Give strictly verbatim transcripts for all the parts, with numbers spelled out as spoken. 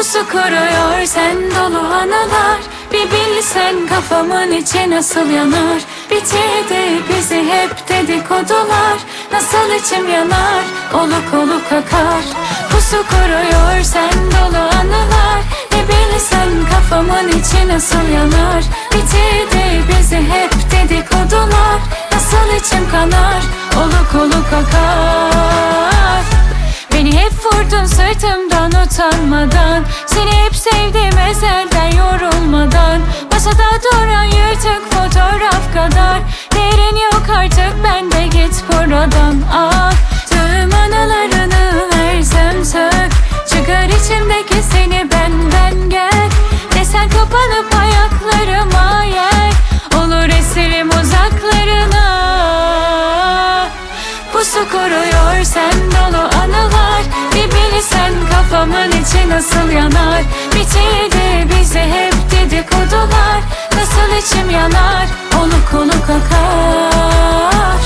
Pusu kuruyor sen dolu anılar. Bir bilsen kafamın içi nasıl yanar. Bitirdi bizi hep dedikodular. Nasıl içim yanar, oluk oluk akar. Pusu kuruyor sen dolu anılar. Bir bilsen kafamın içi nasıl yanar. Bitirdi bizi hep dedikodular. Nasıl içim kanar, oluk oluk akar. Beni hep vurdun sırtımdan utanmadan. Seni hep sevdim ezelden yorulmadan. Masada duran yırtık fotoğraf kadar değerin yok artık, bende git buradan. Ah, tüm anılarını versem sök. Çıkar içimdeki seni benden gel. Desen kapanıp ayaklarıma yer. Olur esirim uzaklarına. Pusu kuruyor sen dolu anılar. Bir bilsen kafamın içi nasıl yanar. Bitirdi bizi hep dedikodular. Nasıl içim yanar, oluk oluk akar.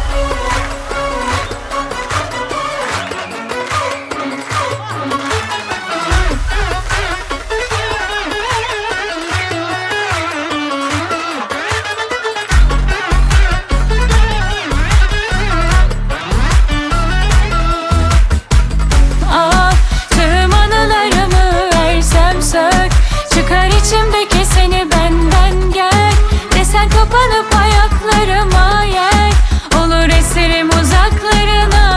Çıkar içimdeki seni benden gel. Desen kapanıp ayaklarıma yer. Olur esirim uzaklarına.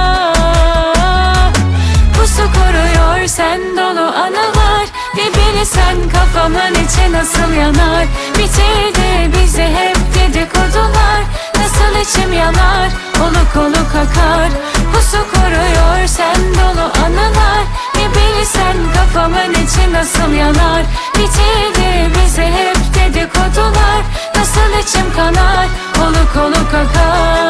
Pusu kuruyor sen dolu anılar. Bir bilsen kafamın içi nasıl yanar. Bitirdi bizi hep dedikodular. Nasıl içim yanar, oluk oluk akar. Pusu kuruyor sen dolu anılar. Bir bilsen kafamın içi nasıl yanar. Bitirdi bizi hep dedikodular. Nasıl içim kanar, oluk oluk akar.